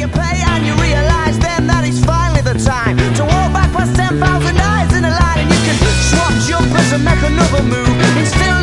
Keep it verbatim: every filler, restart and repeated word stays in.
you pay and you realise then that it's finally the time to walk back past ten thousand eyes in a line, and you can swap jumpers and make another move. It's still